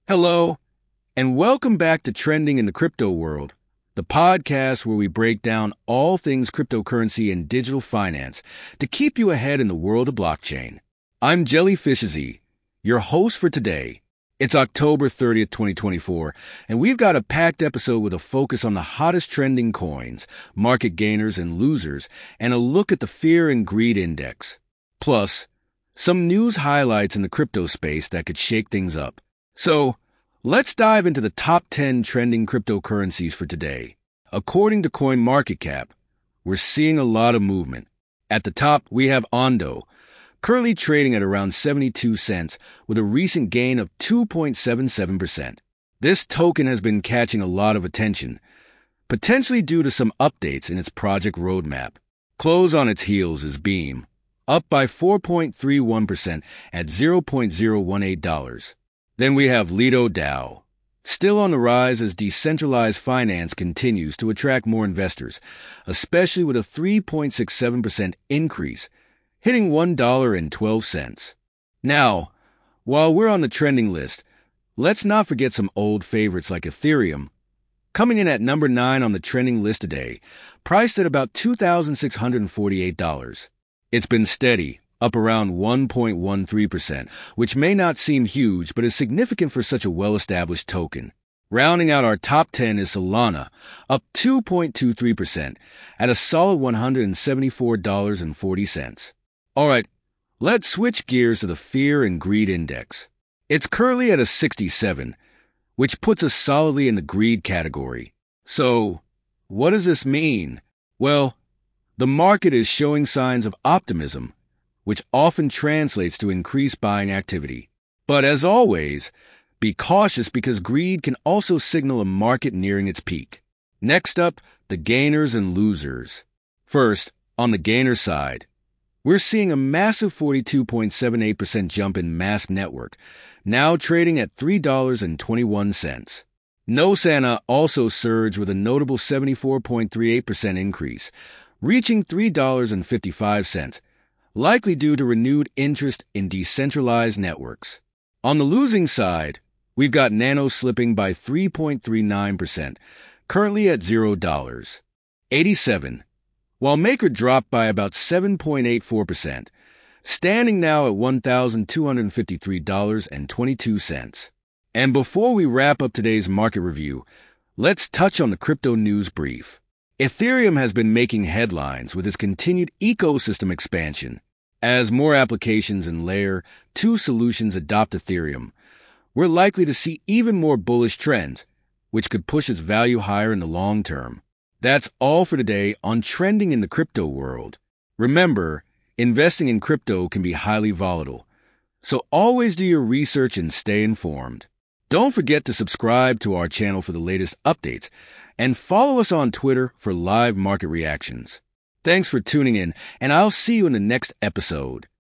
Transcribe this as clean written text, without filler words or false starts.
Hello, and welcome back to Trending in the Crypto World, the podcast where we break down all things cryptocurrency and digital finance to keep you ahead in the world of blockchain. I'm Jellyfishy, your host for today. It's October 30th, 2024, and we've got a packed episode with a focus on the hottest trending coins, market gainers and losers, and a look at the Fear and Greed Index. Plus, some news highlights in the crypto space that could shake things up. So, let's dive into the top 10 trending cryptocurrencies for today. According to CoinMarketCap, we're seeing a lot of movement. At the top, we have Ondo, currently trading at around 72 cents with a recent gain of 2.77%. This token has been catching a lot of attention, potentially due to some updates in its project roadmap. Close on its heels is Beam, up by 4.31% at $0.018. Then we have Lido DAO, still on the rise as decentralized finance continues to attract more investors, especially with a 3.67% increase, hitting $1.12. Now, while we're on the trending list, let's not forget some old favorites like Ethereum, coming in at number 9 on the trending list today, priced at about $2,648. It's been steady, up around 1.13%, which may not seem huge but is significant for such a well-established token. Rounding out our top 10 is Solana, up 2.23% at a solid $174.40. All right, let's switch gears to the Fear and Greed Index. It's currently at a 67, which puts us solidly in the greed category. So, what does this mean? Well, the market is showing signs of optimism, which often translates to increased buying activity. But as always, be cautious because greed can also signal a market nearing its peak. Next up, the gainers and losers. First, on the gainer side, we're seeing a massive 42.78% jump in Mask Network, now trading at $3.21. Nosana also surged with a notable 74.38% increase, reaching $3.55, likely due to renewed interest in decentralized networks. On the losing side, we've got Nano slipping by 3.39%, currently at $0.87, while Maker dropped by about 7.84%, standing now at $1,253.22. And before we wrap up today's market review, let's touch on the crypto news brief. Ethereum has been making headlines with its continued ecosystem expansion. As more applications and Layer 2 solutions adopt Ethereum, we're likely to see even more bullish trends, which could push its value higher in the long term. That's all for today on Trending in the Crypto World. Remember, investing in crypto can be highly volatile, so always do your research and stay informed. Don't forget to subscribe to our channel for the latest updates, and follow us on Twitter for live market reactions. Thanks for tuning in, and I'll see you in the next episode.